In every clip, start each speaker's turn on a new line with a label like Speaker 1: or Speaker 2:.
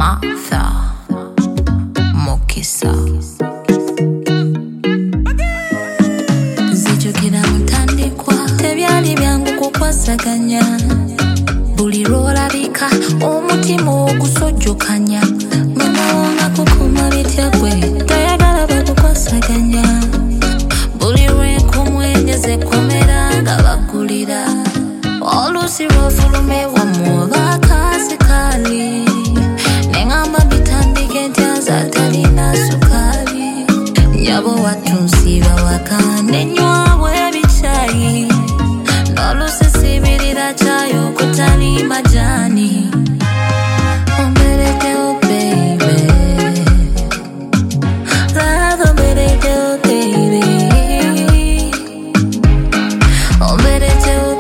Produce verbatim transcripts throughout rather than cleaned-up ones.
Speaker 1: Martha Mukisa Zijukira mutandikwa tebyali byangu kukwasaganya buli lwolabika omutima ogusojjokanya mama kukuma bitya gwe toyagala bakukwasaganya buli lwenkumwenyeze komera nga bagulira oluusi lwofulumewa muba kasikali nengamba bitandike ntya zatalina sukali nyabo watunsiba wakane nywabwe ebicayi n'oluusi sibirira cayo kutali majani omberedeo baby love omberedeo baby omberedeo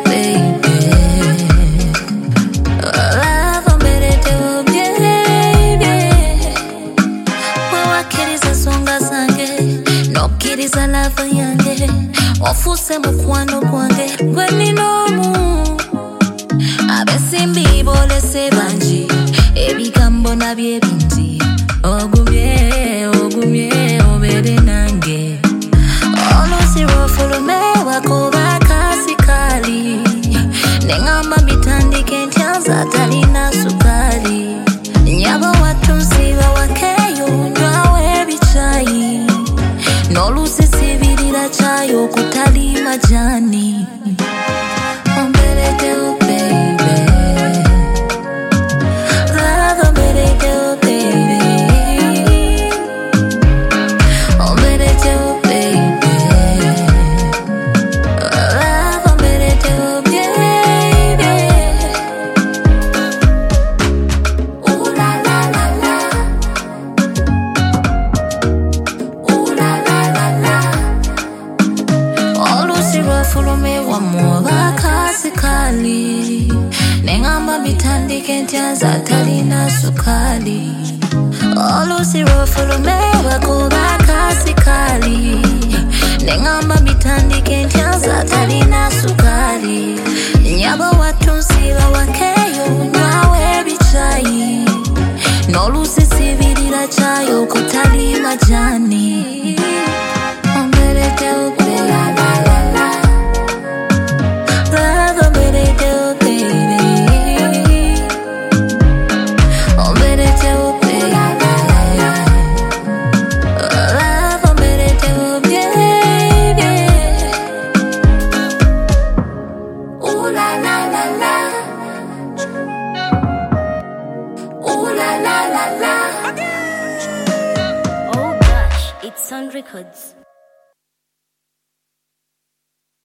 Speaker 1: nokiriza lava yange ofuse mukwano gwange gwe ninomu abesimbi bolese bangi ebigambo nabye bingi ogumye ogumye obere nange oluusi lwofulume wakoba kasikali nengamba bitandike ntya zatalina sukali nyabo watunsiba wakeyo nywawe ebicayi n'oluusi sibirira cayo kutali majani omberedeo baby love omberedeo baby omberedeo baby love omberedeo baby ooh la la la la ooh la la oluusi lwofulumewa muba kasikali nengamba bitandike ntya zatalina sukali oluusi lwofulumewa kuba kasikali nengamba bitandike ntya zatalina sukali nyabo watunsiba wakeyo nywawe ebicayi n'oluusi sibirira cayo kutali majani omberedeo
Speaker 2: Oh gosh, it's Sun Records.